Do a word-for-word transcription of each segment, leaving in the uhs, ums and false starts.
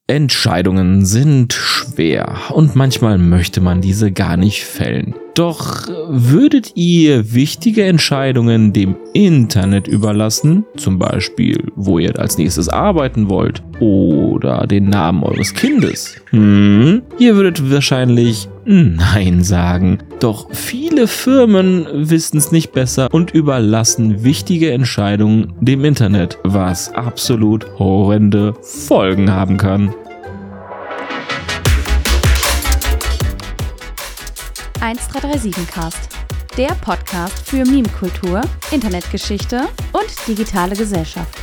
Entscheidungen sind schwer und manchmal möchte man diese gar nicht fällen. Doch würdet ihr wichtige Entscheidungen dem Internet überlassen, zum Beispiel, wo ihr als nächstes arbeiten wollt oder den Namen eures Kindes? Hm, ihr würdet wahrscheinlich Nein sagen. Doch viele Firmen wissen es nicht besser und überlassen wichtige Entscheidungen dem Internet, was absolut horrende Folgen haben kann. eins drei drei sieben Cast, der Podcast für Meme-Kultur, Internetgeschichte und digitale Gesellschaft.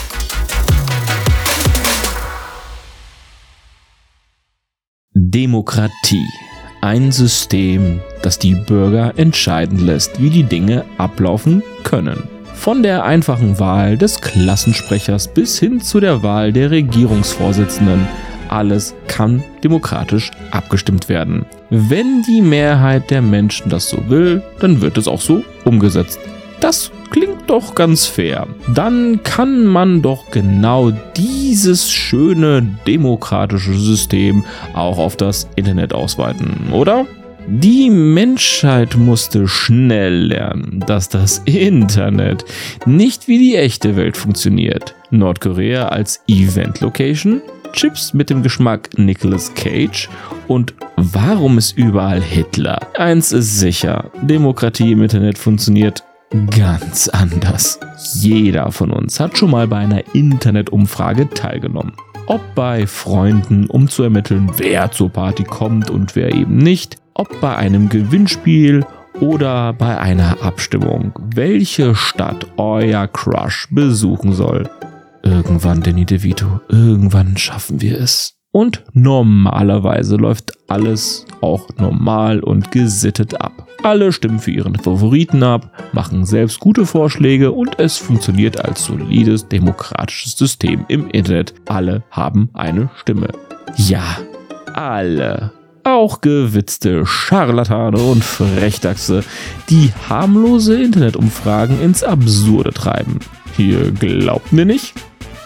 Demokratie. Ein System, das die Bürger entscheiden lässt, wie die Dinge ablaufen können. Von der einfachen Wahl des Klassensprechers bis hin zu der Wahl der Regierungsvorsitzenden. Alles kann demokratisch abgestimmt werden. Wenn die Mehrheit der Menschen das so will, dann wird es auch so umgesetzt. Das klingt doch ganz fair. Dann kann man doch genau dieses schöne demokratische System auch auf das Internet ausweiten, oder? Die Menschheit musste schnell lernen, dass das Internet nicht wie die echte Welt funktioniert. Nordkorea als Event-Location, Chips mit dem Geschmack Nicolas Cage und warum ist überall Hitler? Eins ist sicher, Demokratie im Internet funktioniert ganz anders. Jeder von uns hat schon mal bei einer Internetumfrage teilgenommen. Ob bei Freunden, um zu ermitteln, wer zur Party kommt und wer eben nicht. Ob bei einem Gewinnspiel oder bei einer Abstimmung, welche Stadt euer Crush besuchen soll. Irgendwann, Danny DeVito, irgendwann schaffen wir es. Und normalerweise läuft alles auch normal und gesittet ab. Alle stimmen für ihren Favoriten ab, machen selbst gute Vorschläge und es funktioniert als solides demokratisches System im Internet. Alle haben eine Stimme. Ja, alle. Auch gewitzte Scharlatane und Frechdachse, die harmlose Internetumfragen ins Absurde treiben. Hier glaubt mir nicht?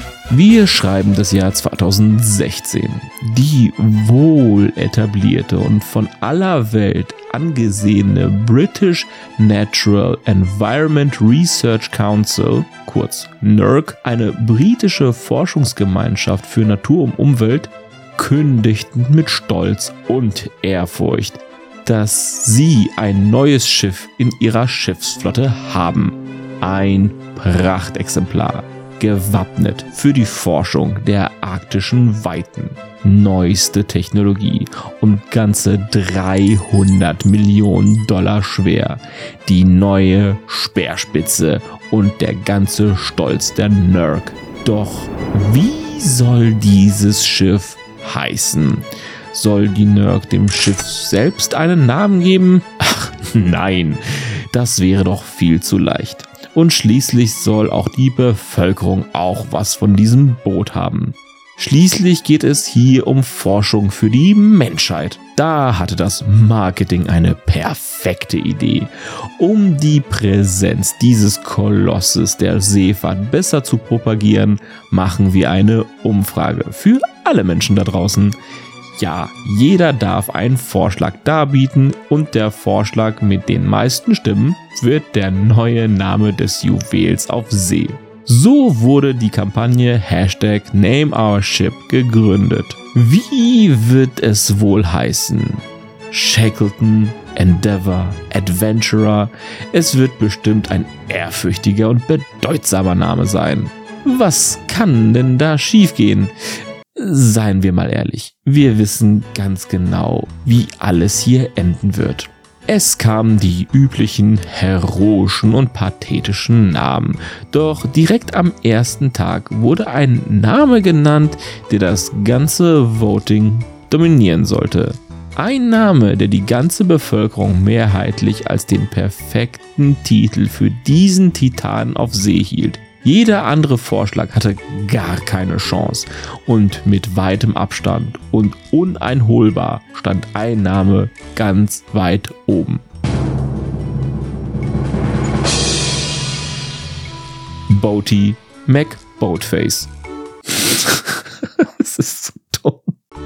Wir schreiben das Jahr zweitausendsechzehn. Die wohl etablierte und von aller Welt angesehene British Natural Environment Research Council, kurz N E R C, eine britische Forschungsgemeinschaft für Natur und Umwelt, kündigten mit Stolz und Ehrfurcht, dass sie ein neues Schiff in ihrer Schiffsflotte haben. Ein Prachtexemplar. Gewappnet für die Forschung der arktischen Weiten. Neueste Technologie und ganze dreihundert Millionen Dollar schwer. Die neue Speerspitze und der ganze Stolz der N E R C. Doch wie soll dieses Schiff heißen? Soll die N E R C dem Schiff selbst einen Namen geben? Ach nein, das wäre doch viel zu leicht. Und schließlich soll auch die Bevölkerung auch was von diesem Boot haben. Schließlich geht es hier um Forschung für die Menschheit. Da hatte das Marketing eine perfekte Idee. Um die Präsenz dieses Kolosses der Seefahrt besser zu propagieren, machen wir eine Umfrage für alle Menschen da draußen. Ja, jeder darf einen Vorschlag darbieten und der Vorschlag mit den meisten Stimmen wird der neue Name des Juwels auf See. So wurde die Kampagne Hashtag Name Our Ship gegründet. Wie wird es wohl heißen? Shackleton, Endeavour, Adventurer? Es wird bestimmt ein ehrfürchtiger und bedeutsamer Name sein. Was kann denn da schiefgehen? Seien wir mal ehrlich, wir wissen ganz genau, wie alles hier enden wird. Es kamen die üblichen heroischen und pathetischen Namen, doch direkt am ersten Tag wurde ein Name genannt, der das ganze Voting dominieren sollte. Ein Name, der die ganze Bevölkerung mehrheitlich als den perfekten Titel für diesen Titan auf See hielt. Jeder andere Vorschlag hatte gar keine Chance und mit weitem Abstand und uneinholbar stand ein Name ganz weit oben. Boaty McBoatface. Das ist so dumm.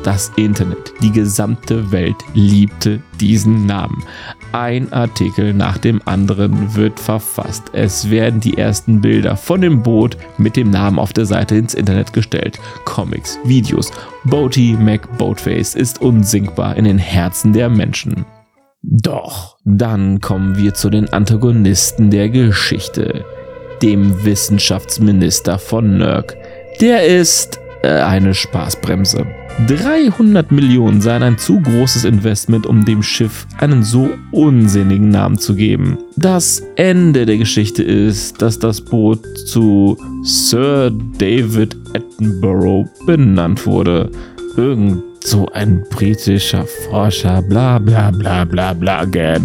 Das Internet, die gesamte Welt liebte diesen Namen. Ein Artikel nach dem anderen wird verfasst. Es werden die ersten Bilder von dem Boot mit dem Namen auf der Seite ins Internet gestellt. Comics, Videos. Boaty McBoatface ist unsinkbar in den Herzen der Menschen. Doch, dann kommen wir zu den Antagonisten der Geschichte. Dem Wissenschaftsminister von Nerk. Der ist äh, eine Spaßbremse. dreihundert Millionen seien ein zu großes Investment, um dem Schiff einen so unsinnigen Namen zu geben. Das Ende der Geschichte ist, dass das Boot zu Sir David Attenborough benannt wurde. Irgend so ein britischer Forscher, bla bla bla bla bla again.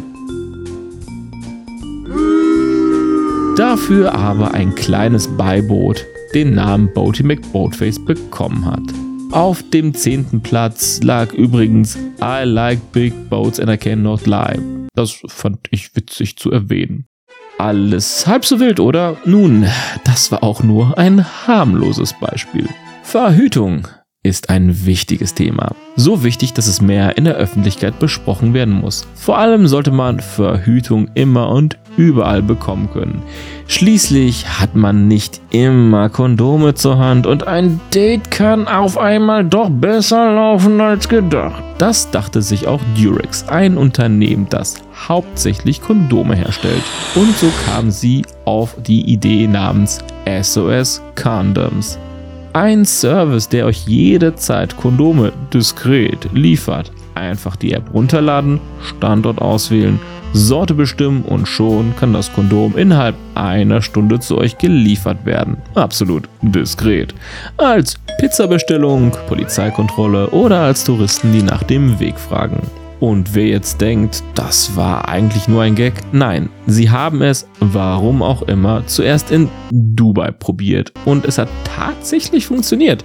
Dafür aber ein kleines Beiboot den Namen Boaty McBoatface bekommen hat. Auf dem zehnten Platz lag übrigens I like big boats and I cannot lie. Das fand ich witzig zu erwähnen. Alles halb so wild, oder? Nun, das war auch nur ein harmloses Beispiel. Verhütung ist ein wichtiges Thema. So wichtig, dass es mehr in der Öffentlichkeit besprochen werden muss. Vor allem sollte man Verhütung immer und überall bekommen können. Schließlich hat man nicht immer Kondome zur Hand und ein Date kann auf einmal doch besser laufen als gedacht. Das dachte sich auch Durex, ein Unternehmen, das hauptsächlich Kondome herstellt. Und so kam sie auf die Idee namens S O S Condoms. Ein Service, der euch jederzeit Kondome diskret liefert. Einfach die App runterladen, Standort auswählen, Sorte bestimmen und schon kann das Kondom innerhalb einer Stunde zu euch geliefert werden. Absolut diskret. Als Pizzabestellung, Polizeikontrolle oder als Touristen, die nach dem Weg fragen. Und wer jetzt denkt, das war eigentlich nur ein Gag? Nein, sie haben es, warum auch immer, zuerst in Dubai probiert und es hat tatsächlich funktioniert,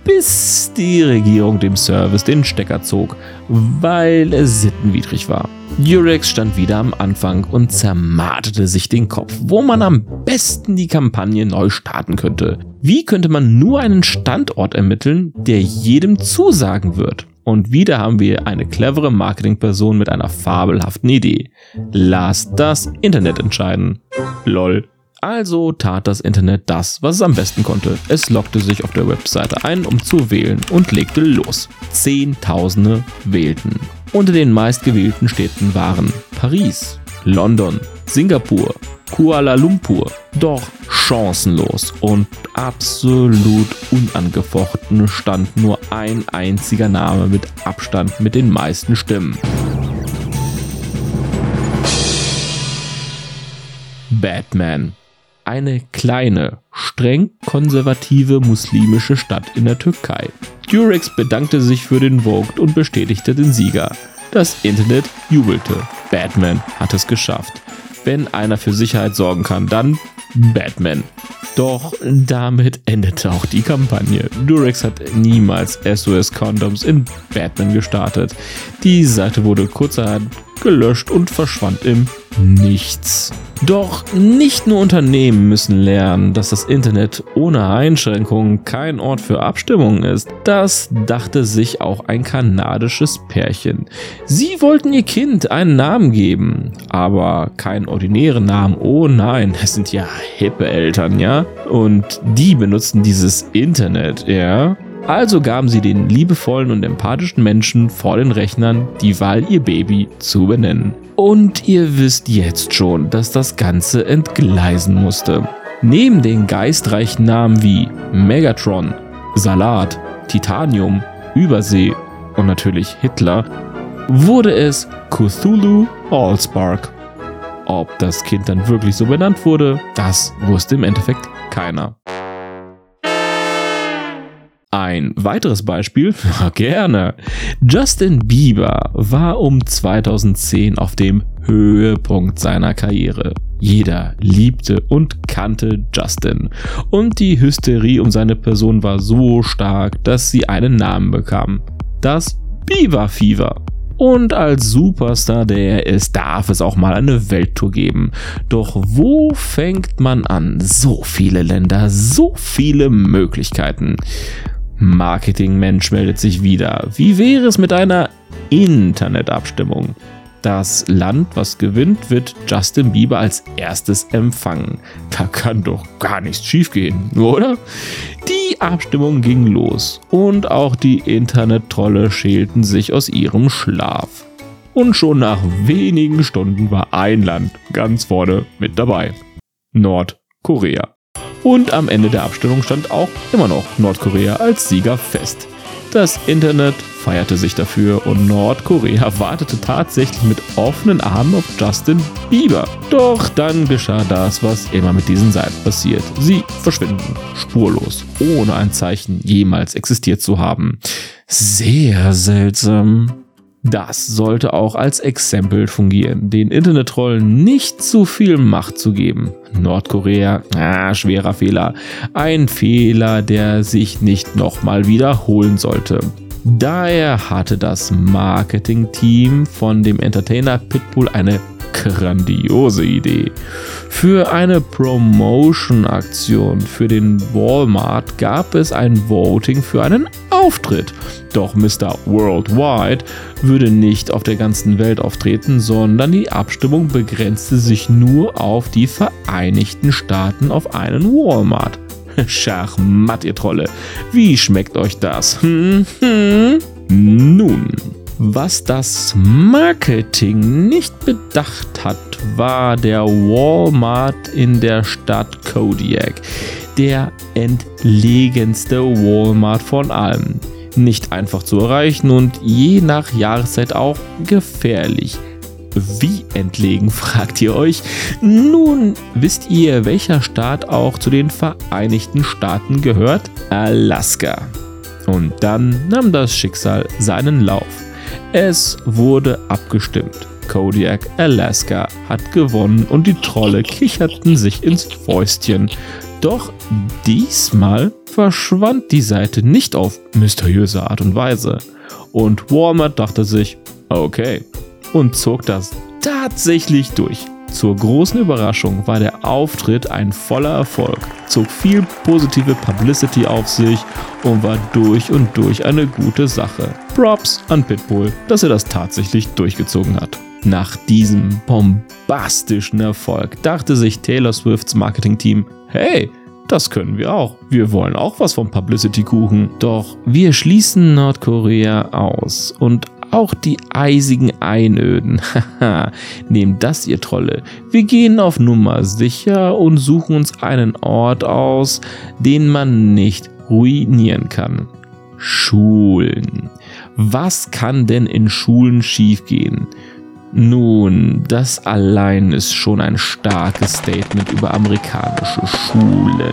bis die Regierung dem Service den Stecker zog, weil es sittenwidrig war. Durex stand wieder am Anfang und zermarterte sich den Kopf, wo man am besten die Kampagne neu starten könnte. Wie könnte man nur einen Standort ermitteln, der jedem zusagen wird? Und wieder haben wir eine clevere Marketingperson mit einer fabelhaften Idee. Lasst das Internet entscheiden. Lol. Also tat das Internet das, was es am besten konnte. Es loggte sich auf der Webseite ein, um zu wählen und legte los. Zehntausende wählten. Unter den meistgewählten Städten waren Paris, London, Singapur, Kuala Lumpur. Doch chancenlos und absolut unangefochten stand nur ein einziger Name mit Abstand mit den meisten Stimmen. Batman. Eine kleine, streng konservative muslimische Stadt in der Türkei. Durex bedankte sich für den Vote und bestätigte den Sieger. Das Internet jubelte. Batman hat es geschafft. Wenn einer für Sicherheit sorgen kann, dann Batman. Doch damit endete auch die Kampagne. Durex hat niemals S O S Condoms in Batman gestartet. Die Seite wurde kurzerhand gelöscht und verschwand im Nichts. Doch nicht nur Unternehmen müssen lernen, dass das Internet ohne Einschränkungen kein Ort für Abstimmungen ist. Das dachte sich auch ein kanadisches Pärchen. Sie wollten ihr Kind einen Namen geben, aber keinen ordinären Namen. Oh nein, es sind ja hippe Eltern, ja? Und die benutzen dieses Internet, ja? Also gaben sie den liebevollen und empathischen Menschen vor den Rechnern die Wahl, ihr Baby zu benennen. Und ihr wisst jetzt schon, dass das Ganze entgleisen musste. Neben den geistreichen Namen wie Megatron, Salat, Titanium, Übersee und natürlich Hitler, wurde es Cthulhu Allspark. Ob das Kind dann wirklich so benannt wurde, das wusste im Endeffekt keiner. Ein weiteres Beispiel, gerne. Justin Bieber war um zweitausendzehn auf dem Höhepunkt seiner Karriere. Jeder liebte und kannte Justin. Und die Hysterie um seine Person war so stark, dass sie einen Namen bekam. Das Bieber Fever. Und als Superstar, der er ist, darf es auch mal eine Welttour geben. Doch wo fängt man an? So viele Länder, so viele Möglichkeiten. Marketingmensch meldet sich wieder. Wie wäre es mit einer Internetabstimmung? Das Land, was gewinnt, wird Justin Bieber als erstes empfangen. Da kann doch gar nichts schiefgehen, oder? Die Abstimmung ging los und auch die Internet-Trolle schälten sich aus ihrem Schlaf. Und schon nach wenigen Stunden war ein Land ganz vorne mit dabei. Nordkorea. Und am Ende der Abstimmung stand auch immer noch Nordkorea als Sieger fest. Das Internet feierte sich dafür und Nordkorea wartete tatsächlich mit offenen Armen auf Justin Bieber. Doch dann geschah das, was immer mit diesen Seiten passiert. Sie verschwinden spurlos, ohne ein Zeichen jemals existiert zu haben. Sehr seltsam. Das sollte auch als Exempel fungieren, den Internet-Trollen nicht zu viel Macht zu geben. Nordkorea, ah, schwerer Fehler. Ein Fehler, der sich nicht nochmal wiederholen sollte. Daher hatte das Marketing-Team von dem Entertainer Pitbull eine grandiose Idee. Für eine Promotion-Aktion für den Walmart gab es ein Voting für einen Auftritt. Doch Mister Worldwide würde nicht auf der ganzen Welt auftreten, sondern die Abstimmung begrenzte sich nur auf die Vereinigten Staaten auf einen Walmart. Schachmatt, ihr Trolle. Wie schmeckt euch das? Hm, hm. Nun, was das Marketing nicht bedacht hat, war der Walmart in der Stadt Kodiak. Der entlegenste Walmart von allen. Nicht einfach zu erreichen und je nach Jahreszeit auch gefährlich. Wie entlegen, fragt ihr euch? Nun, wisst ihr, welcher Staat auch zu den Vereinigten Staaten gehört? Alaska. Und dann nahm das Schicksal seinen Lauf. Es wurde abgestimmt. Kodiak, Alaska hat gewonnen und die Trolle kicherten sich ins Fäustchen. Doch diesmal verschwand die Seite nicht auf mysteriöse Art und Weise. Und Walmart dachte sich, okay, und zog das tatsächlich durch. Zur großen Überraschung war der Auftritt ein voller Erfolg, zog viel positive Publicity auf sich und war durch und durch eine gute Sache. Props an Pitbull, dass er das tatsächlich durchgezogen hat. Nach diesem bombastischen Erfolg dachte sich Taylor Swifts Marketingteam, hey, das können wir auch. Wir wollen auch was vom Publicity-Kuchen. Doch wir schließen Nordkorea aus und auch die eisigen Einöden. Haha, nehmt das, ihr Trolle. Wir gehen auf Nummer sicher und suchen uns einen Ort aus, den man nicht ruinieren kann. Schulen. Was kann denn in Schulen schiefgehen? Nun, das allein ist schon ein starkes Statement über amerikanische Schulen.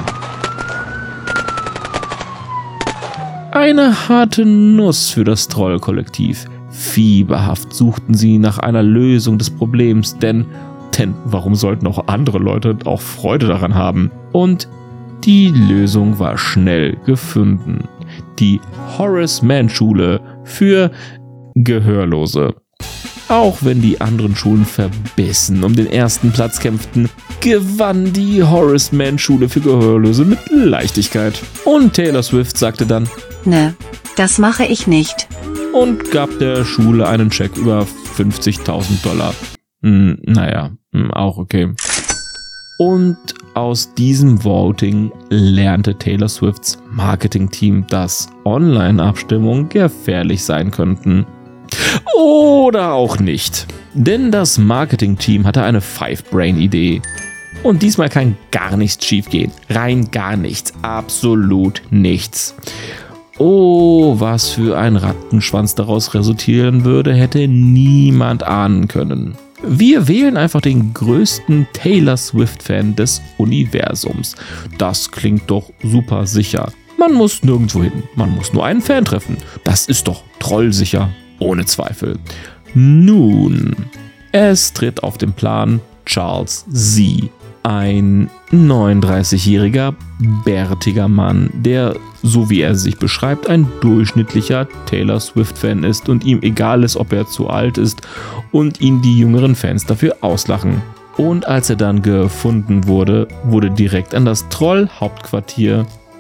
Eine harte Nuss für das Trollkollektiv. Fieberhaft suchten sie nach einer Lösung des Problems, denn, denn warum sollten auch andere Leute auch Freude daran haben? Und die Lösung war schnell gefunden. Die Horace Mann Schule für Gehörlose. Auch wenn die anderen Schulen verbissen um den ersten Platz kämpften, gewann die Horace Mann Schule für Gehörlose mit Leichtigkeit. Und Taylor Swift sagte dann, ne, das mache ich nicht. Und gab der Schule einen Scheck über fünfzigtausend Dollar. Hm, naja, auch okay. Und aus diesem Voting lernte Taylor Swifts Marketingteam, dass Online-Abstimmungen gefährlich sein könnten. Oder auch nicht. Denn das Marketing-Team hatte eine Five-Brain-Idee. Und diesmal kann gar nichts schiefgehen. Rein gar nichts. Absolut nichts. Oh, was für ein Rattenschwanz daraus resultieren würde, hätte niemand ahnen können. Wir wählen einfach den größten Taylor Swift-Fan des Universums. Das klingt doch super sicher. Man muss nirgendwo hin. Man muss nur einen Fan treffen. Das ist doch trollsicher. Ohne Zweifel. Nun, es tritt auf den Plan Charles Z., ein neununddreißigjähriger, bärtiger Mann, der, so wie er sich beschreibt, ein durchschnittlicher Taylor Swift-Fan ist und ihm egal ist, ob er zu alt ist und ihn die jüngeren Fans dafür auslachen. Und als er dann gefunden wurde, wurde direkt an das Troll-Hauptquartier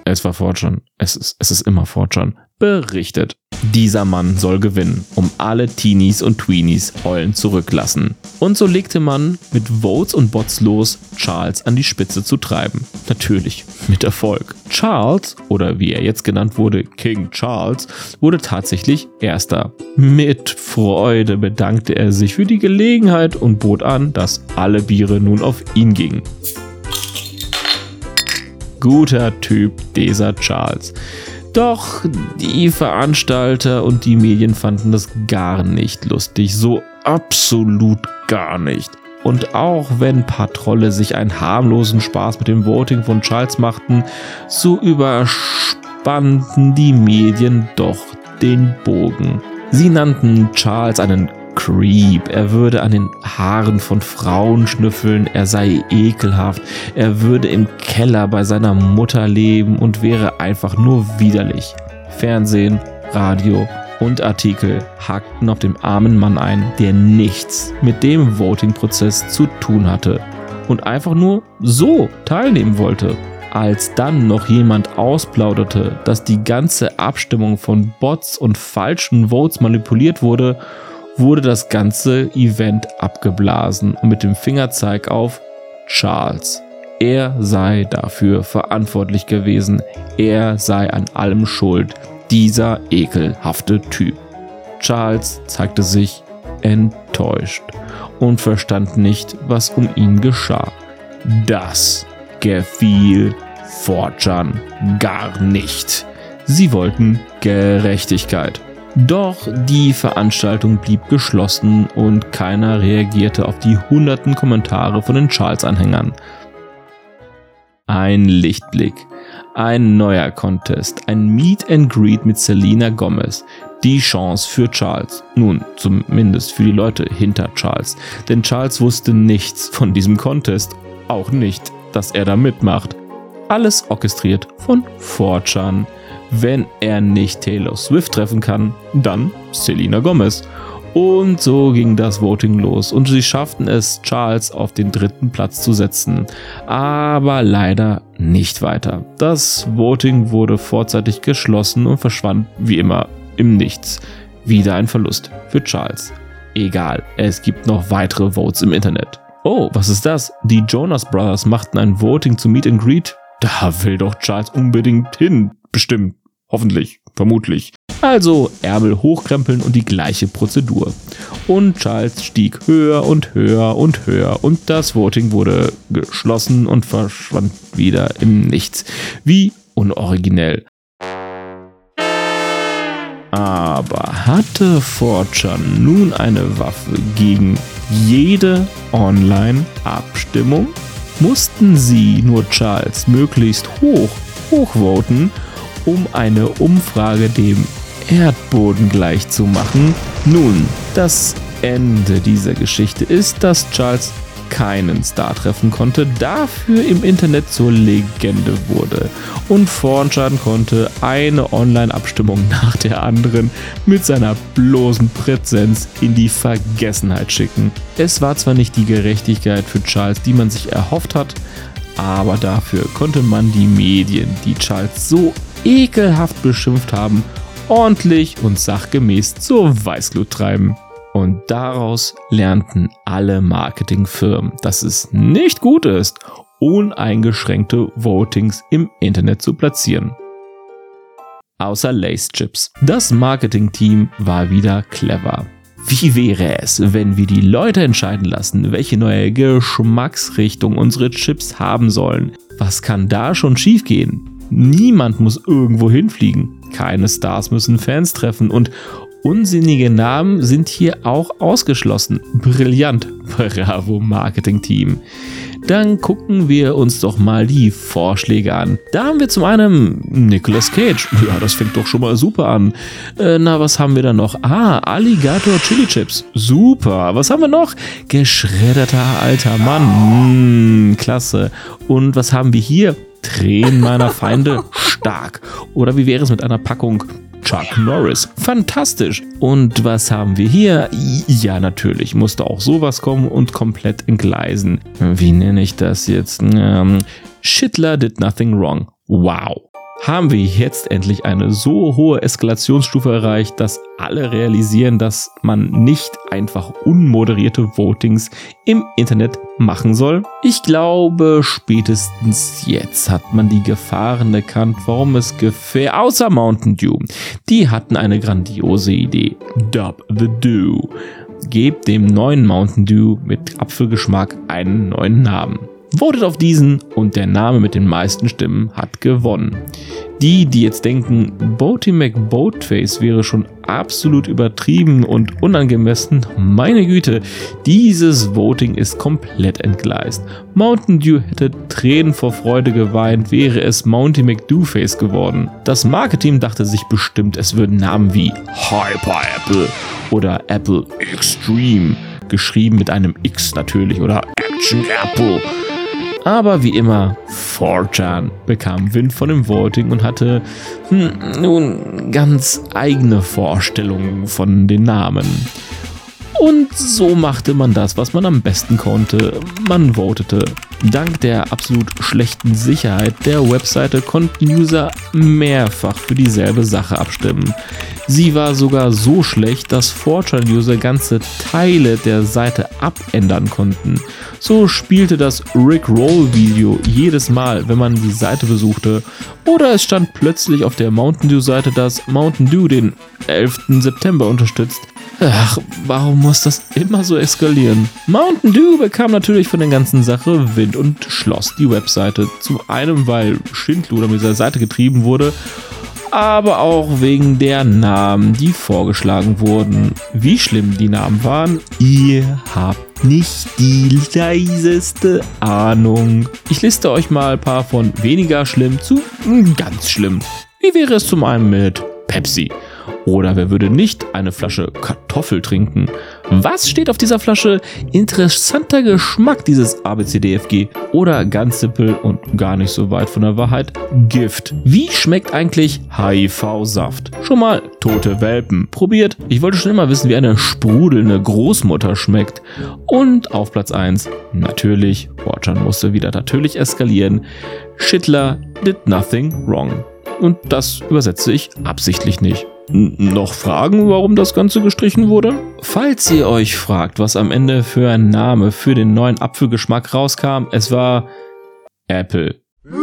Es war four chan. Es ist, es ist immer four chan. Berichtet. Dieser Mann soll gewinnen, um alle Teenies und Tweenies heulen zurücklassen. Und so legte man mit Votes und Bots los, Charles an die Spitze zu treiben. Natürlich mit Erfolg. Charles, oder wie er jetzt genannt wurde, King Charles, wurde tatsächlich Erster. Mit Freude bedankte er sich für die Gelegenheit und bot an, dass alle Biere nun auf ihn gingen. Guter Typ, dieser Charles. Doch die Veranstalter und die Medien fanden das gar nicht lustig, so absolut gar nicht. Und auch wenn ein paar Trolle sich einen harmlosen Spaß mit dem Voting von Charles machten, so überspannten die Medien doch den Bogen. Sie nannten Charles einen Creep, er würde an den Haaren von Frauen schnüffeln, er sei ekelhaft, er würde im Keller bei seiner Mutter leben und wäre einfach nur widerlich. Fernsehen, Radio und Artikel hakten auf dem armen Mann ein, der nichts mit dem Voting-Prozess zu tun hatte und einfach nur so teilnehmen wollte. Als dann noch jemand ausplauderte, dass die ganze Abstimmung von Bots und falschen Votes manipuliert wurde, wurde das ganze Event abgeblasen und mit dem Fingerzeig auf Charles. Er sei dafür verantwortlich gewesen, er sei an allem schuld, dieser ekelhafte Typ. Charles zeigte sich enttäuscht und verstand nicht, was um ihn geschah. Das gefiel four chan gar nicht. Sie wollten Gerechtigkeit. Doch die Veranstaltung blieb geschlossen und keiner reagierte auf die hunderten Kommentare von den Charles-Anhängern. Ein Lichtblick, ein neuer Contest, ein Meet and Greet mit Selena Gomez. Die Chance für Charles, nun zumindest für die Leute hinter Charles, denn Charles wusste nichts von diesem Contest, auch nicht, dass er da mitmacht. Alles orchestriert von four chan. Wenn er nicht Taylor Swift treffen kann, dann Selena Gomez. Und so ging das Voting los und sie schafften es, Charles auf den dritten Platz zu setzen. Aber leider nicht weiter. Das Voting wurde vorzeitig geschlossen und verschwand wie immer im Nichts. Wieder ein Verlust für Charles. Egal, es gibt noch weitere Votes im Internet. Oh, was ist das? Die Jonas Brothers machten ein Voting zu Meet and Greet. Da will doch Charles unbedingt hin. Bestimmt. Hoffentlich. Vermutlich. Also Ärmel hochkrempeln und die gleiche Prozedur. Und Charles stieg höher und höher und höher und das Voting wurde geschlossen und verschwand wieder im Nichts. Wie unoriginell. Aber hatte four chan nun eine Waffe gegen jede Online-Abstimmung? Mussten sie nur Charles möglichst hoch hochvoten, um eine Umfrage dem Erdboden gleich zu machen? Nun, das Ende dieser Geschichte ist, dass Charles keinen Star treffen konnte, dafür im Internet zur Legende wurde. Und four chan konnte eine Online-Abstimmung nach der anderen mit seiner bloßen Präsenz in die Vergessenheit schicken. Es war zwar nicht die Gerechtigkeit für Charles, die man sich erhofft hat, aber dafür konnte man die Medien, die Charles so ekelhaft beschimpft haben, ordentlich und sachgemäß zur Weißglut treiben. Und daraus lernten alle Marketingfirmen, dass es nicht gut ist, uneingeschränkte Votings im Internet zu platzieren. Außer Lay's Chips. Das Marketingteam war wieder clever. Wie wäre es, wenn wir die Leute entscheiden lassen, welche neue Geschmacksrichtung unsere Chips haben sollen? Was kann da schon schiefgehen? Niemand muss irgendwo hinfliegen. Keine Stars müssen Fans treffen und unsinnige Namen sind hier auch ausgeschlossen. Brillant. Bravo, Marketing-Team. Dann gucken wir uns doch mal die Vorschläge an. Da haben wir zum einen Nicolas Cage. Ja, das fängt doch schon mal super an. Äh, na, was haben wir da noch? Ah, Alligator Chili Chips. Super. Was haben wir noch? Geschredderter alter Mann. Mmh, klasse. Und was haben wir hier? Tränen meiner Feinde. Stark. Oder wie wäre es mit einer Packung Chuck Norris? Fantastisch. Und was haben wir hier? Ja, natürlich musste auch sowas kommen und komplett entgleisen. Wie nenne ich das jetzt? Ähm, Schindler did nothing wrong. Wow. haben wir jetzt endlich eine so hohe Eskalationsstufe erreicht, dass alle realisieren, dass man nicht einfach unmoderierte Votings im Internet machen soll? Ich glaube, spätestens jetzt hat man die Gefahren erkannt, warum es gefähr... Außer Mountain Dew. Die hatten eine grandiose Idee. Dub the Dew. Gebt dem neuen Mountain Dew mit Apfelgeschmack einen neuen Namen. Votet auf diesen und der Name mit den meisten Stimmen hat gewonnen. Die, die jetzt denken, Boaty McBoatface wäre schon absolut übertrieben und unangemessen, meine Güte, dieses Voting ist komplett entgleist. Mountain Dew hätte Tränen vor Freude geweint, wäre es Mounty McDoface geworden. Das Marketing dachte sich bestimmt, es würden Namen wie Hyper Apple oder Apple Extreme, geschrieben mit einem X natürlich, oder Action Apple. Aber wie immer, four chan bekam Wind von dem Voting und hatte hm, nun ganz eigene Vorstellungen von den Namen. Und so machte man das, was man am besten konnte. Man votete. Dank der absolut schlechten Sicherheit der Webseite konnten User mehrfach für dieselbe Sache abstimmen. Sie war sogar so schlecht, dass four chan-User ganze Teile der Seite abändern konnten. So spielte das Rick-Roll-Video jedes Mal, wenn man die Seite besuchte. Oder es stand plötzlich auf der Mountain Dew-Seite, dass Mountain Dew den elften September unterstützt. Ach, warum muss das immer so eskalieren? Mountain Dew bekam natürlich von der ganzen Sache Wind und schloss die Webseite. Zum einen, weil Schindluder mit dieser Seite getrieben wurde, aber auch wegen der Namen, die vorgeschlagen wurden. Wie schlimm die Namen waren, ihr habt nicht die leiseste Ahnung. Ich liste euch mal ein paar von weniger schlimm zu ganz schlimm. Wie wäre es zum einen mit Pepsi? Oder wer würde nicht eine Flasche Kartoffel trinken? Was steht auf dieser Flasche? Interessanter Geschmack, dieses A B C D F G. Oder ganz simpel und gar nicht so weit von der Wahrheit, Gift. Wie schmeckt eigentlich H I V-Saft? Schon mal tote Welpen probiert? Ich wollte schon immer wissen, wie eine sprudelnde Großmutter schmeckt. Und auf Platz eins, natürlich, four chan musste wieder natürlich eskalieren, Schindler did nothing wrong. Und das übersetze ich absichtlich nicht. N- noch Fragen, warum das Ganze gestrichen wurde? Falls ihr euch fragt, was am Ende für ein Name für den neuen Apfelgeschmack rauskam, es war Apple.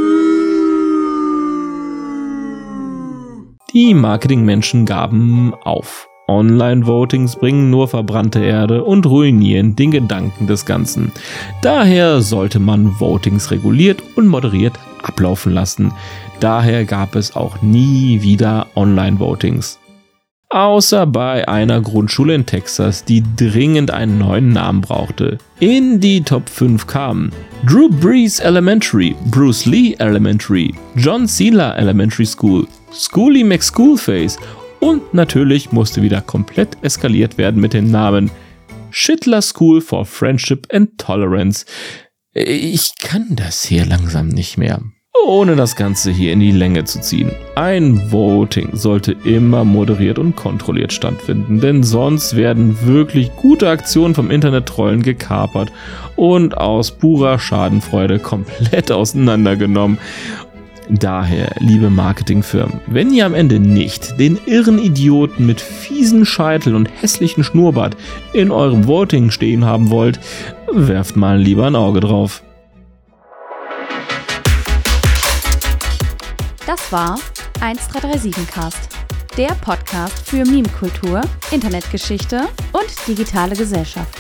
Die Marketingmenschen gaben auf. Online-Votings bringen nur verbrannte Erde und ruinieren den Gedanken des Ganzen. Daher sollte man Votings reguliert und moderiert ablaufen lassen. Daher gab es auch nie wieder Online-Votings. Außer bei einer Grundschule in Texas, die dringend einen neuen Namen brauchte. In die Top fünf kamen Drew Brees Elementary, Bruce Lee Elementary, John Cena Elementary School, Schoolie McSchoolface und natürlich musste wieder komplett eskaliert werden mit dem Namen Schindler School for Friendship and Tolerance. Ich kann das hier langsam nicht mehr. Ohne das Ganze hier in die Länge zu ziehen. Ein Voting sollte immer moderiert und kontrolliert stattfinden, denn sonst werden wirklich gute Aktionen vom Internet-Trollen gekapert und aus purer Schadenfreude komplett auseinandergenommen. Daher, liebe Marketingfirmen, wenn ihr am Ende nicht den irren Idioten mit fiesen Scheitel und hässlichen Schnurrbart in eurem Voting stehen haben wollt, werft mal lieber ein Auge drauf. Das war eins drei drei sieben Cast, der Podcast für Meme-Kultur, Internetgeschichte und digitale Gesellschaft.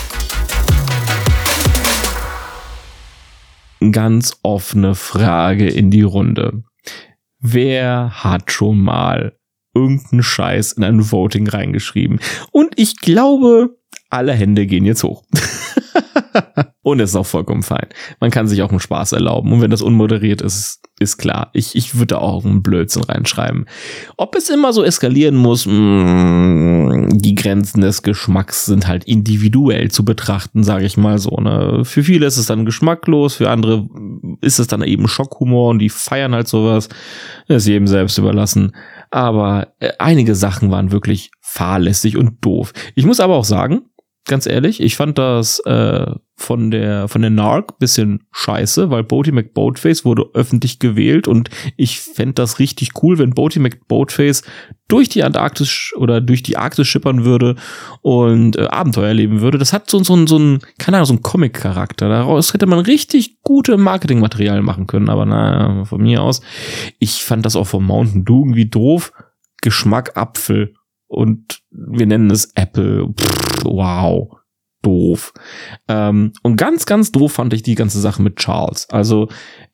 Ganz offene Frage in die Runde. Wer hat schon mal irgendeinen Scheiß in ein Voting reingeschrieben? Und ich glaube, alle Hände gehen jetzt hoch. Und es ist auch vollkommen fein. Man kann sich auch einen Spaß erlauben. Und wenn das unmoderiert ist, ist klar. Ich, ich würde auch einen Blödsinn reinschreiben. Ob es immer so eskalieren muss, mh, die Grenzen des Geschmacks sind halt individuell zu betrachten, sage ich mal so. Ne? Für viele ist es dann geschmacklos, für andere ist es dann eben Schockhumor und die feiern halt sowas. Das ist jedem selbst überlassen. Aber äh, einige Sachen waren wirklich fahrlässig und doof. Ich muss aber auch sagen, ganz ehrlich, ich fand das äh, von der von der Narc bisschen scheiße, weil Boaty McBoatface wurde öffentlich gewählt und ich fände das richtig cool, wenn Boaty McBoatface durch die Antarktis oder durch die Arktis schippern würde und äh, Abenteuer erleben würde. Das hat so, so, so ein, keine Ahnung, so ein Comic-Charakter. Daraus hätte man richtig gute Marketingmaterial machen können, aber naja, von mir aus. Ich fand das auch vom Mountain Dew irgendwie doof. Geschmack Apfel. Und wir nennen es Apple. Pff, wow. Doof. Ähm, und ganz, ganz doof fand ich die ganze Sache mit Charles. Also,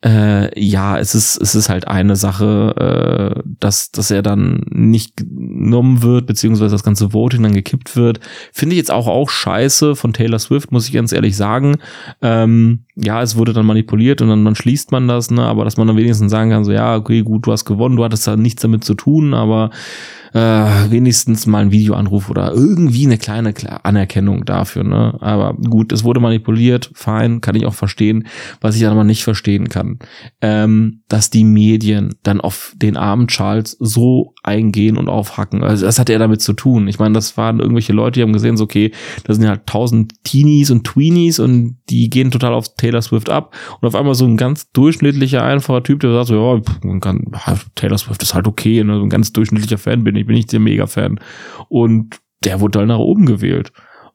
äh, ja, es ist, es ist halt eine Sache, äh, dass, dass er dann nicht genommen wird, beziehungsweise das ganze Voting dann gekippt wird. Finde ich jetzt auch, auch scheiße von Taylor Swift, muss ich ganz ehrlich sagen. Ähm, ja, es wurde dann manipuliert und dann, dann schließt man das, ne, aber dass man dann wenigstens sagen kann, so, ja, okay, gut, du hast gewonnen, du hattest da nichts damit zu tun, aber Äh, wenigstens mal ein Videoanruf oder irgendwie eine kleine Anerkennung dafür, ne? Aber gut, es wurde manipuliert, fein, kann ich auch verstehen. Was ich aber nicht verstehen kann, ähm, dass die Medien dann auf den armen Charles so eingehen und aufhacken. Also das hat er damit zu tun. Ich meine, das waren irgendwelche Leute, die haben gesehen, so okay, da sind halt tausend Teenies und Tweenies und die gehen total auf Taylor Swift ab und auf einmal so ein ganz durchschnittlicher, einfacher Typ, der sagt so, ja, man kann, Taylor Swift ist halt okay, ne? So ein ganz durchschnittlicher Fan bin ich, bin ich der Mega-Fan. Und der wurde dann nach oben gewählt.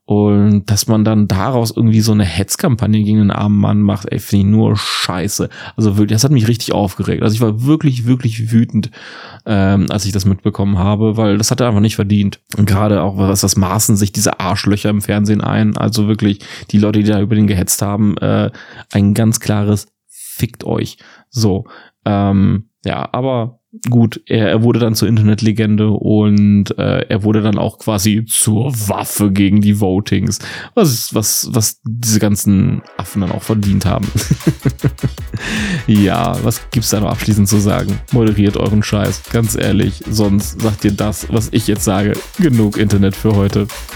Und dass man dann daraus irgendwie so eine Hetzkampagne gegen den armen Mann macht, ey, finde ich nur scheiße. Also wirklich, das hat mich richtig aufgeregt. Also ich war wirklich, wirklich wütend, ähm, als ich das mitbekommen habe, weil das hat er einfach nicht verdient. Und gerade auch, was das maßen sich diese Arschlöcher im Fernsehen ein. Also wirklich, die Leute, die da über den gehetzt haben, äh, ein ganz klares Fickt euch. So, ähm, ja, aber gut, er, er wurde dann zur Internetlegende und äh, er wurde dann auch quasi zur Waffe gegen die Votings, was was was diese ganzen Affen dann auch verdient haben. Ja, was gibt's da noch abschließend zu sagen? Moderiert euren Scheiß, ganz ehrlich, sonst sagt ihr das, was ich jetzt sage. Genug Internet für heute.